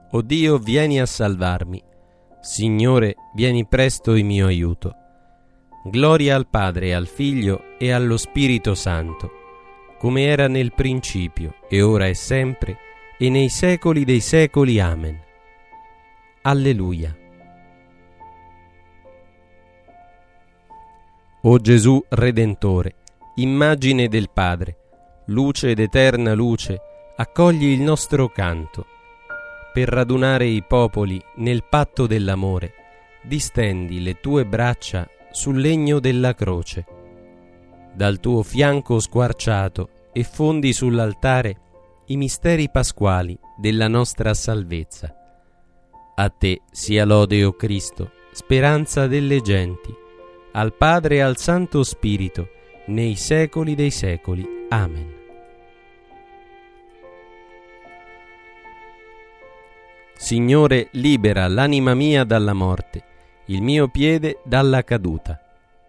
O Dio, vieni a salvarmi. Signore, vieni presto in mio aiuto. Gloria al Padre, al Figlio e allo Spirito Santo, come era nel principio, e ora e sempre, e nei secoli dei secoli. Amen. Alleluia. O Gesù Redentore, immagine del Padre, luce ed eterna luce, accogli il nostro canto. Per radunare i popoli nel patto dell'amore, distendi le tue braccia sul legno della croce. Dal tuo fianco squarciato effondi sull'altare i misteri pasquali della nostra salvezza. A te sia lode, o Cristo, speranza delle genti, al Padre e al Santo Spirito, nei secoli dei secoli. Amen. Signore, libera l'anima mia dalla morte, il mio piede dalla caduta.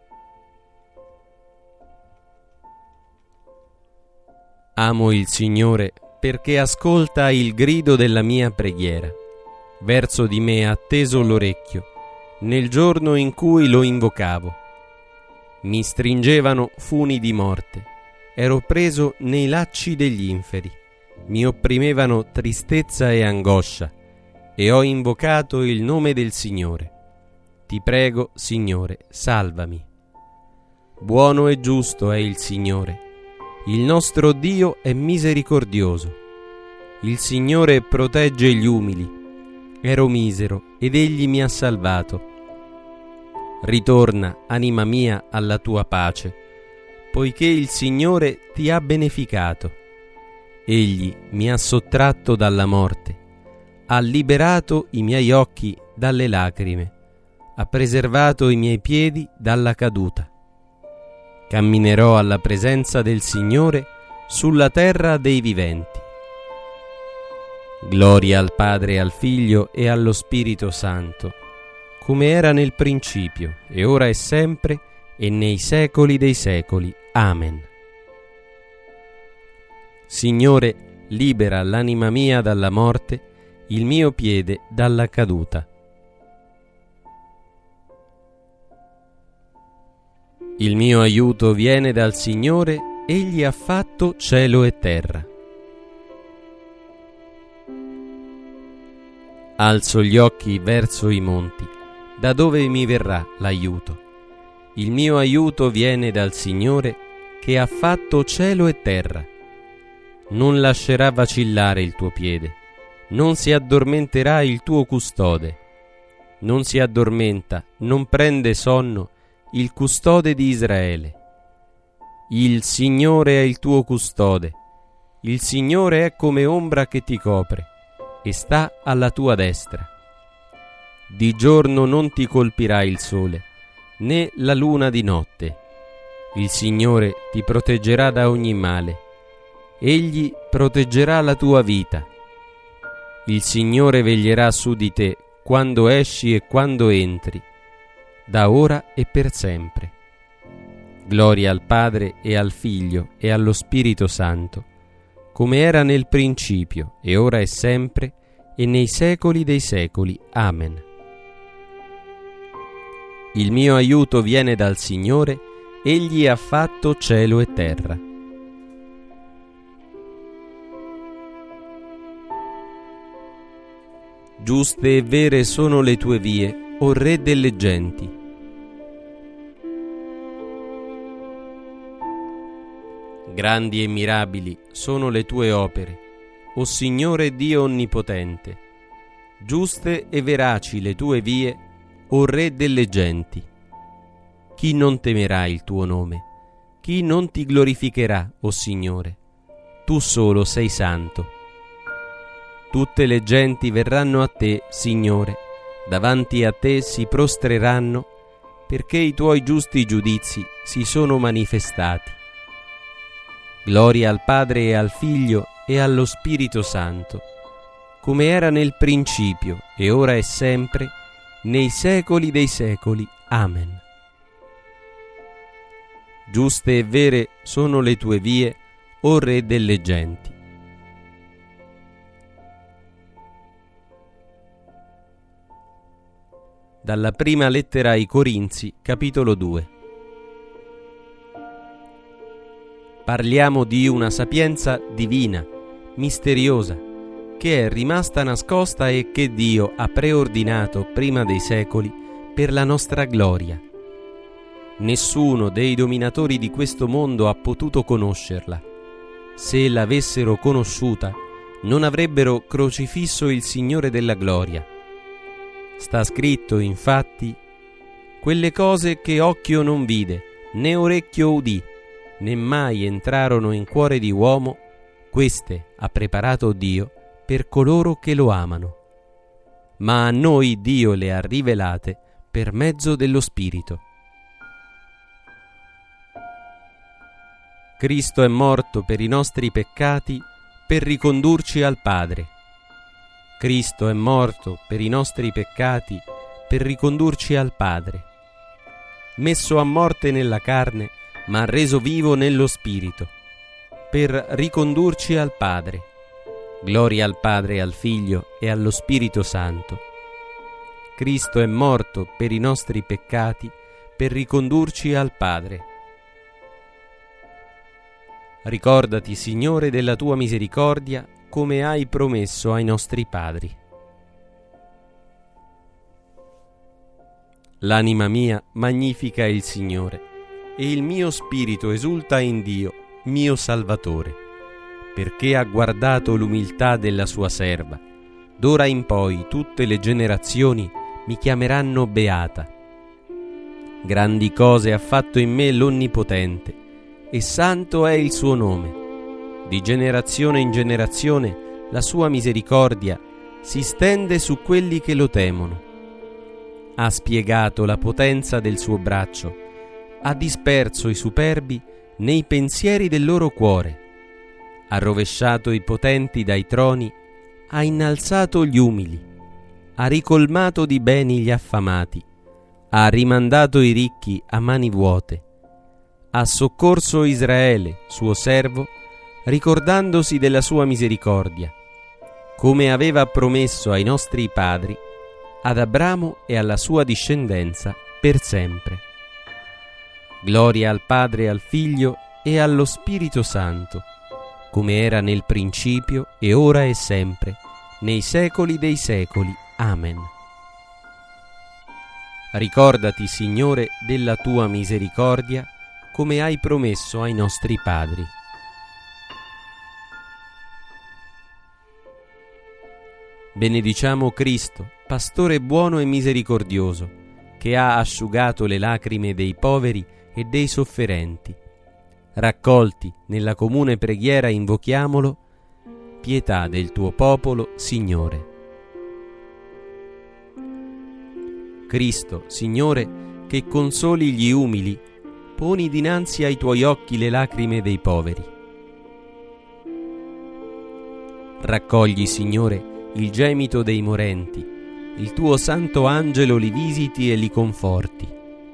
Amo il Signore perché ascolta il grido della mia preghiera. Verso di me ha teso l'orecchio nel giorno in cui lo invocavo. Mi stringevano funi di morte, ero preso nei lacci degli inferi, mi opprimevano tristezza e angoscia, e ho invocato il nome del Signore. Ti prego, Signore, salvami. Buono e giusto è il Signore, il nostro Dio è misericordioso. Il Signore protegge gli umili. Ero misero ed Egli mi ha salvato. Ritorna, anima mia, alla tua pace, poiché il Signore ti ha beneficato. Egli mi ha sottratto dalla morte, ha liberato i miei occhi dalle lacrime, ha preservato i miei piedi dalla caduta. Camminerò alla presenza del Signore sulla terra dei viventi. Gloria al Padre, al Figlio e allo Spirito Santo, come era nel principio, e ora e sempre, e nei secoli dei secoli. Amen. Signore, libera l'anima mia dalla morte, il mio piede dalla caduta. Il mio aiuto viene dal Signore, Egli ha fatto cielo e terra. Alzo gli occhi verso i monti, da dove mi verrà l'aiuto? Il mio aiuto viene dal Signore, che ha fatto cielo e terra. Non lascerà vacillare il tuo piede, non si addormenterà il tuo custode. Non si addormenta, non prende sonno il custode di Israele. Il Signore è il tuo custode, il Signore è come ombra che ti copre e sta alla tua destra. Di giorno non ti colpirà il sole, né la luna di notte. Il Signore ti proteggerà da ogni male, Egli proteggerà la tua vita. Il Signore veglierà su di te quando esci e quando entri, da ora e per sempre. Gloria al Padre e al Figlio e allo Spirito Santo, come era nel principio, e ora e sempre, e nei secoli dei secoli. Amen. Il mio aiuto viene dal Signore, Egli ha fatto cielo e terra. Giuste e vere sono le tue vie, o Re delle genti. Grandi e mirabili sono le tue opere, o Signore Dio Onnipotente. Giuste e veraci le tue vie, o Re delle genti. Chi non temerà il tuo nome? Chi non ti glorificherà, o Signore? Tu solo sei santo. Tutte le genti verranno a te, Signore, davanti a te si prostreranno, perché i tuoi giusti giudizi si sono manifestati. Gloria al Padre e al Figlio e allo Spirito Santo, come era nel principio, e ora e sempre, nei secoli dei secoli. Amen. Giuste e vere sono le tue vie, o Re delle genti. Dalla prima lettera ai Corinzi, capitolo 2. Parliamo di una sapienza divina, misteriosa, che è rimasta nascosta e che Dio ha preordinato prima dei secoli per la nostra gloria. Nessuno dei dominatori di questo mondo ha potuto conoscerla. Se l'avessero conosciuta, non avrebbero crocifisso il Signore della gloria. Sta scritto, infatti, quelle cose che occhio non vide, né orecchio udì, né mai entrarono in cuore di uomo, queste ha preparato Dio per coloro che lo amano. Ma a noi Dio le ha rivelate per mezzo dello Spirito. Cristo è morto per i nostri peccati per ricondurci al Padre. Cristo è morto per i nostri peccati per ricondurci al Padre. Messo a morte nella carne, ma reso vivo nello Spirito, per ricondurci al Padre. Gloria al Padre, al Figlio e allo Spirito Santo. Cristo è morto per i nostri peccati per ricondurci al Padre. Ricordati, Signore, della tua misericordia, come hai promesso ai nostri padri. L'anima mia magnifica il Signore, e il mio spirito esulta in Dio, mio Salvatore, perché ha guardato l'umiltà della sua serva. D'ora in poi tutte le generazioni mi chiameranno beata. Grandi cose ha fatto in me l'Onnipotente, e santo è il suo nome. Di generazione in generazione la sua misericordia si stende su quelli che lo temono. Ha spiegato la potenza del suo braccio, ha disperso i superbi nei pensieri del loro cuore, ha rovesciato i potenti dai troni, ha innalzato gli umili, ha ricolmato di beni gli affamati, ha rimandato i ricchi a mani vuote, ha soccorso Israele, suo servo, ricordandosi della sua misericordia, come aveva promesso ai nostri padri, ad Abramo e alla sua discendenza per sempre. Gloria al Padre, al Figlio e allo Spirito Santo, come era nel principio e ora e sempre, nei secoli dei secoli. Amen. Ricordati, Signore, della tua misericordia, come hai promesso ai nostri padri. Benediciamo Cristo, Pastore buono e misericordioso, che ha asciugato le lacrime dei poveri e dei sofferenti. Raccolti nella comune preghiera invochiamolo, pietà del tuo popolo, Signore. Cristo, Signore, che consoli gli umili, poni dinanzi ai tuoi occhi le lacrime dei poveri. Raccogli, Signore, il gemito dei morenti, il tuo santo angelo li visiti e li conforti.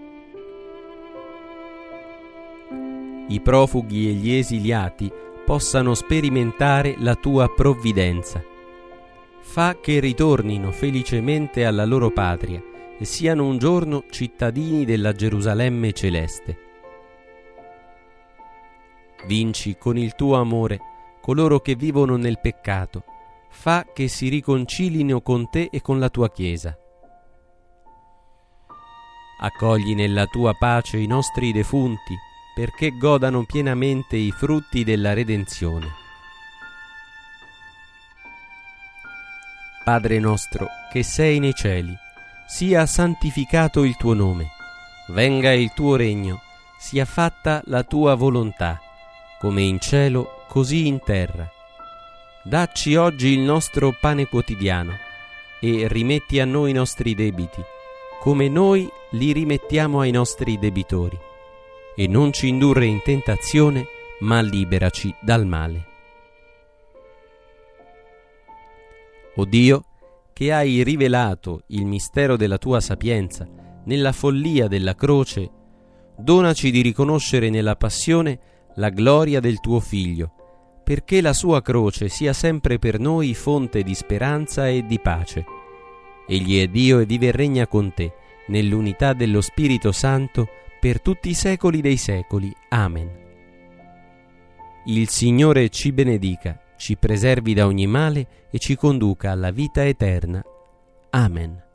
I profughi e gli esiliati possano sperimentare la tua provvidenza. Fa che ritornino felicemente alla loro patria e siano un giorno cittadini della Gerusalemme celeste. Vinci con il tuo amore coloro che vivono nel peccato. Fa che si riconcilino con te e con la tua Chiesa. Accogli nella tua pace i nostri defunti, perché godano pienamente i frutti della redenzione. Padre nostro, che sei nei cieli, sia santificato il tuo nome. Venga il tuo regno, sia fatta la tua volontà, come in cielo, così in terra. Dacci oggi il nostro pane quotidiano e rimetti a noi i nostri debiti, come noi li rimettiamo ai nostri debitori. E non ci indurre in tentazione, ma liberaci dal male. O Dio, che hai rivelato il mistero della tua sapienza nella follia della croce, donaci di riconoscere nella passione la gloria del tuo Figlio, perché la sua croce sia sempre per noi fonte di speranza e di pace. Egli è Dio e vive e regna con te, nell'unità dello Spirito Santo, per tutti i secoli dei secoli. Amen. Il Signore ci benedica, ci preservi da ogni male e ci conduca alla vita eterna. Amen.